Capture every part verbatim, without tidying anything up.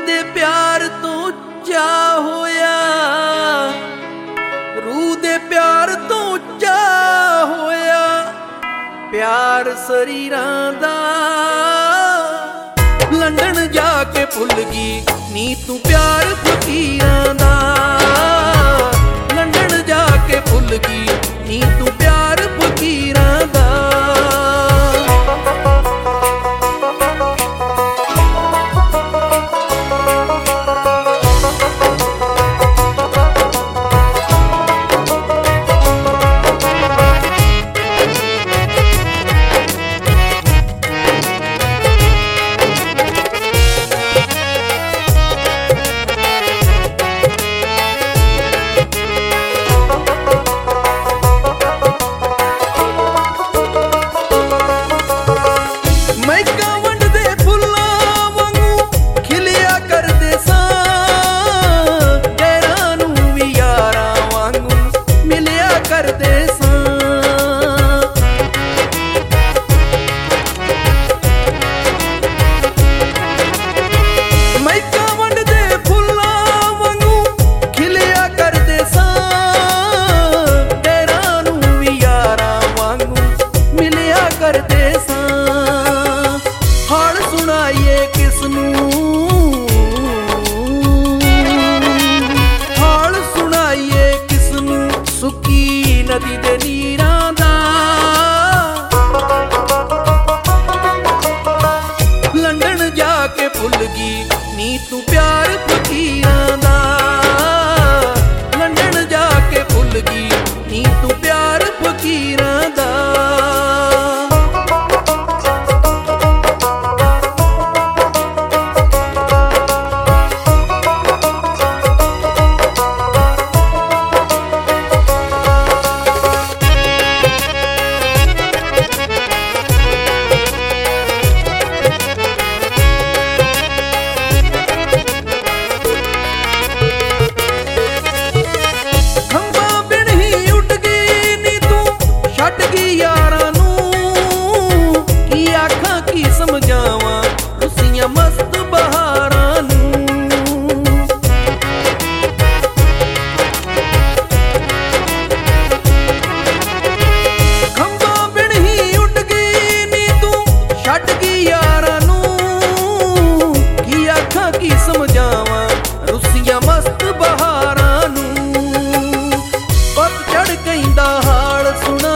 ਦੇ ਪਿਆਰ ਤੋਂ ਉੱਚਾ ਹੋਇਆ, ਰੂਹ ਦੇ ਪਿਆਰ ਤੋਂ ਉੱਚਾ ਹੋਇਆ ਪਿਆਰ ਸਰੀਰਾਂ ਦਾ। ਲੰਡਨ ਜਾ ਕੇ ਭੁੱਲ ਗਈ ਨੀ ਤੂੰ ਪਿਆਰ ਫਕੀਰਾਂ ਦਾ। ਲੰਡਨ ਜਾ ਕੇ ਭੁੱਲ ਗਈ ਨੀ ਤੂੰ ਪਿਆਰ ਫਕੀਰਾਂ ਦਾ। ਨਦੀ ਦੇ ਨੀਰਾਂ ਦਾ। ਲੰਡਨ ਜਾ ਕੇ ਭੁੱਲ ਗਈ ਨੀ ਤੂੰ ਪਿਆਰ ਫਕੀਰਾਂ ਦਾ। ਲੰਡਨ ਜਾ ਕੇ ਭੁੱਲ ਗਈ ਨੀ ਤੂੰ ਪਿਆਰ ਫਕੀਰਾਂ ਦਾ। ਮਸਤ ਬਹਾਰਾਂ ਨੂੰ ਖੰਭਾਂ ਬਿਨ ਹੀ ਉੱਡ ਗਈ ਨੀ ਤੂੰ ਛੱਡ ਗਈ ਯਾਰਾਂ ਨੂੰ। ਕੀ ਆਖਾਂ ਕੀ ਸਮਝਾਵਾਂ ਰੁੱਸੀਆਂ ਮਸਤ ਬਹਾਰਾਂ ਨੂੰ। ਪਤਝੜ ਕਹਿੰਦਾ ਹਾਲ ਸੁਣਾ,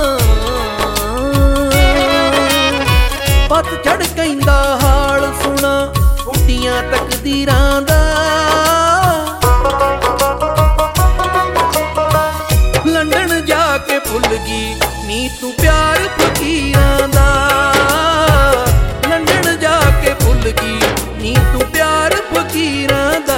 ਪਤਝੜ ਕਹਿੰਦਾ ਹਾਲ ਸੁਣਾ ਉੱਡੀਆਂ ਤਕਦੀਰਾਂ ਦਾ। ਲੰਡਨ ਜਾ ਕੇ ਭੁੱਲ ਗਈ ਨੀ ਤੂੰ ਪਿਆਰ ਫਕੀਰਾਂ ਦਾ। ਲੰਡਨ ਜਾ ਕੇ ਭੁੱਲ ਗਈ ਨੀ ਤੂੰ ਪਿਆਰ ਫਕੀਰਾਂ ਦਾ।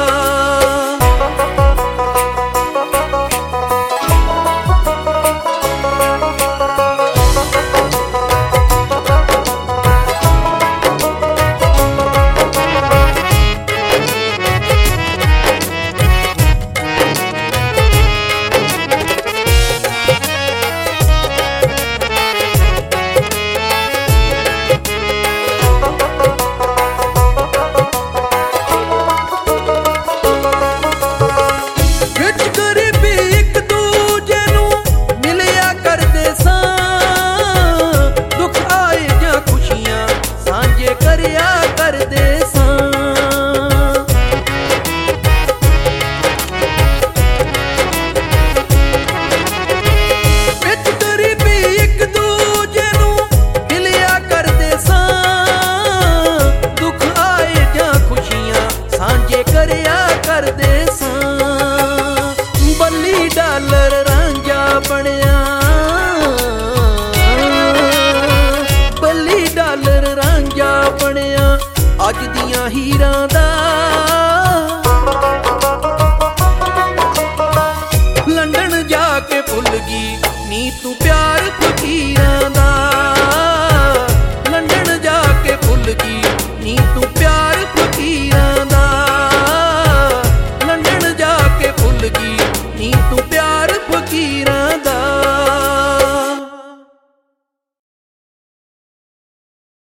ਬੱਲੀ ਡਾਲਰ ਰਾਂਝਾ ਬਣਿਆ, ਬੱਲੀ ਡਾਲਰ ਰਾਂਝਾ ਬਣਿਆ ਅੱਜ ਦੀਆਂ ਹੀਰਾਂ ਦਾ। ਲੰਡਨ ਜਾ ਕੇ ਭੁੱਲ ਗਈ ਨੀ ਤੂੰ ਪਿਆਰ ਫਕੀਰਾਂ ਦਾ। ਲੰਡਨ ਜਾ ਕੇ ਭੁੱਲ ਗਈ